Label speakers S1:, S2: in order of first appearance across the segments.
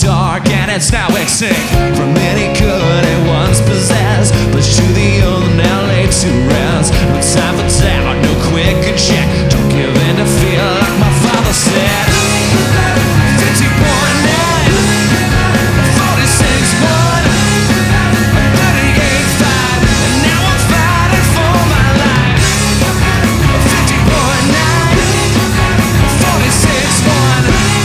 S1: dark and it's now extinct. From any good it once possessed, but to the old now laid to rest. No time for doubt, no quick and check. Don't give in to fear like my father said. 50.9, 46.1, 38.5, and now I'm fighting for my life. 50.9, 46.1,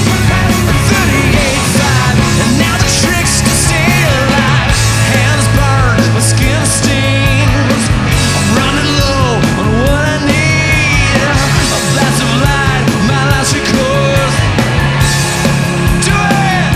S1: 38.5, and now the trick's to stay alive. Hands burned, my skin stings. I'm running low on what I need. A blast of light, my last recourse. Do it!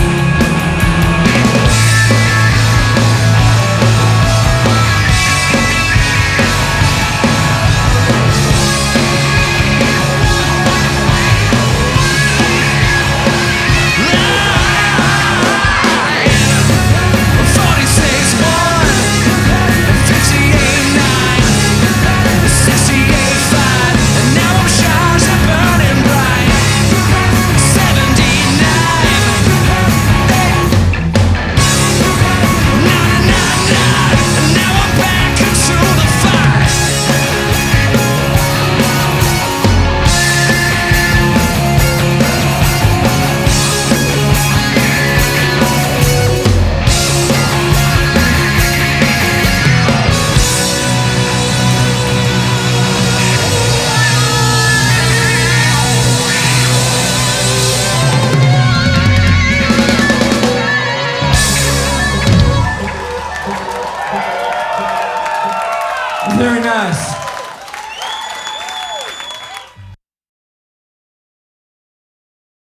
S2: Very nice.